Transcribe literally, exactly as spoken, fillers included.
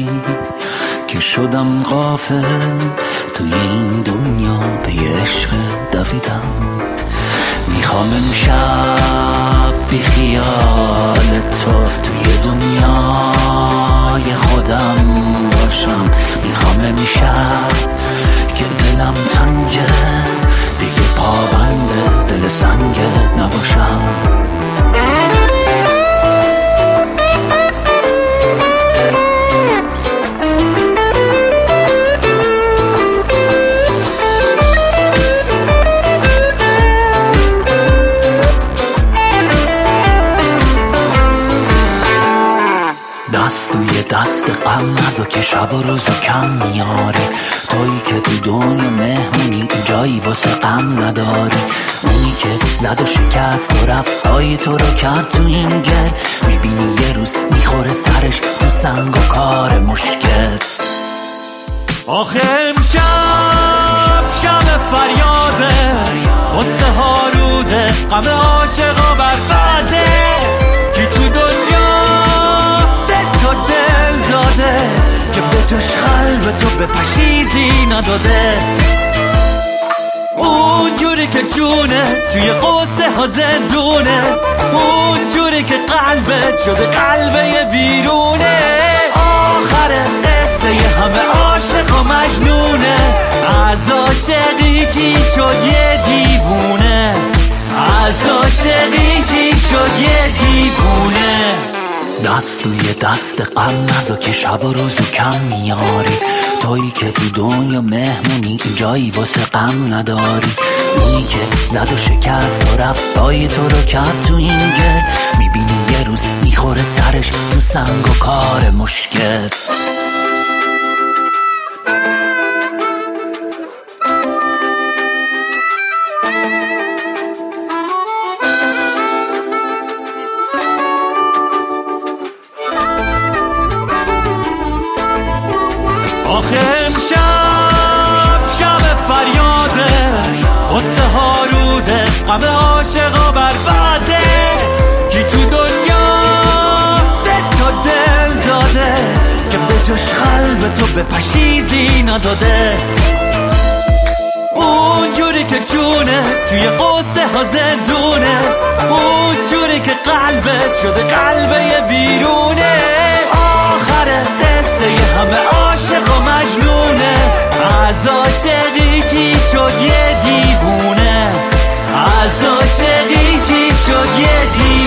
نداری که شدم غافل توی این دنیا به عشق دویدم. میخوام امشب بی خیال تو توی دنیای خودم باشم. میخوام امشب که دلم تنگه دیگه پابند دل سنگت نباشم. دست توی دست غم نزا که شب و روزو کم میاری. تویی که تو دنیا مهمونی جایی واسه غم نداری. اونی که زد و شکست و رفت پای تو رو کرد تو این گل. میبینی یه روز میخوره سرش تو سنگ و کار مشکل. آخه امشب شب فریاده غصه ها روده غم عاشقا برفته. کی تو دنیا به تو دل داده که به جاش قلب تو به پشیزی نداده. اون جوری که جونه توی قصه ها زندونه. اون جوری که قلبت شده قلبه بیرونه. آخر قصه همه عاشق و مجنونه. از عاشقی چی شد یه دیوونه. از عاشقی چی شد یه دیوونه. دست توی دست غم نزا که شب و روزو کم میاری. تویی که تو دنیا مهمونی جایی واسه غم نداری. اونی که زد و شکست و رفت پای تو رو کرد تو این گل. میبینی یه روز میخوره سرش تو سنگ و کار مشکل. آخه امشب شب فریاده غصه ها روده غم عاشقا برباده. کی تو دنیا به تو دل داده که به جاش قلب تو به پشیزی نداده. اون جوری که جونه توی قصه ها زندونه. اون جوری که قلبت شده قلبه بیرونه. آخر قصه همه عاشق و مجنونه. از عاشقی چی شد یه دیوونه. از عاشقی چی شد یه دیوونه.